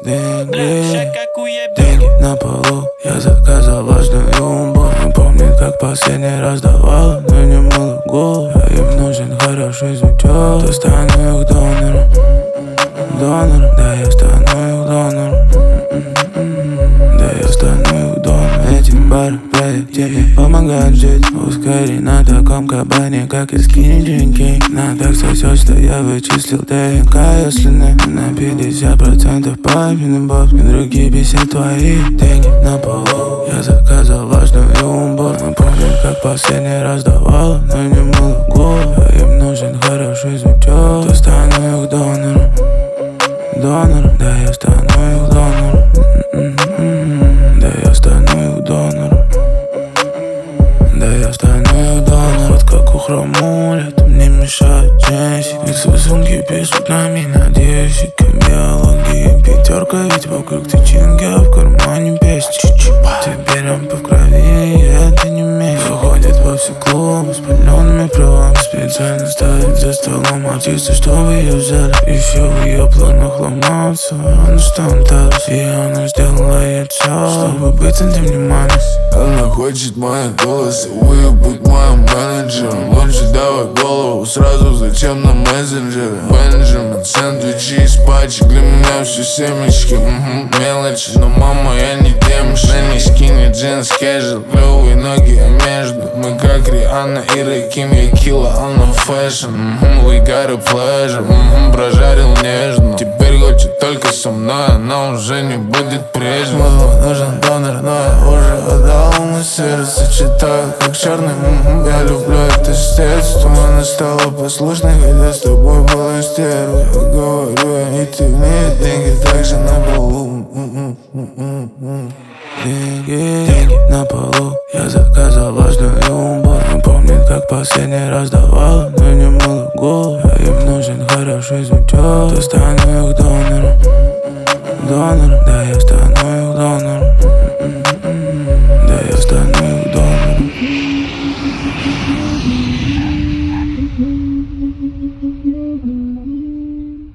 Деньги на полу, я заказал важную убор. Не помнит, как последний раз давала, но не мыла голову. А им нужен хороший зачет. Я стану их донором, донором. Да, я стану их донором. Да, я стану их донором. Эти бары, проект тебе помогают жить. Ускори на таком кабане, как и скини деньги. На так сосет, что я вычислил ДНК. Если не на 50% папины бабки, другие 50 твои. Деньги на полу, я заказал важную убор. Не помнит, как последний раз давала, но не мыла голову. А им нужен хороший зачет. Я стану их донором, донором. Да, я стану их донором. Да, я стану их донором. Да, я стану их донором. Вот как у хромули, там не мешает Джесси. Их рисунки пишут на меня десик. Биология пятерка, ведь вокруг ты чинги, а в кармане песни. Теперь рампа в крови, это не месть. Выходит во все клубы с палеными правами. Специально ставит за столом артисты, чтобы ее взяли. Еще в ее планах ломаться. Она станталась, и она сделала ей все, чтобы быть центром внимания. Она хочет мой голос и быть моим менеджером. Лучше давай голову сразу, зачем на мессенджеры? Бенджамин, сэндвичи из пачек, для меня все семечки. Мелочи, но мама, я не демиш. На ней скини, джинс, кэжуал, клевые ноги, а между мы как Рианна и Раким, я килла, она фэшн. We got a pleasure, прожарил нежно. Теперь хочет только со мной, она уже не будет прежней. Нужен донор, но я уже отдал ему сердце. Читаю как черный, я люблю это с детства. Она стала послушной, хотя с тобой была стерва. Я говорю, и ты мне деньги также на полу. Деньги на полу, я заказал важную убор. Не помнит, как последний раз давала, но не мыла голову. А им нужен хороший зачет. Я стану их донором, донором. Да, я стану их донором.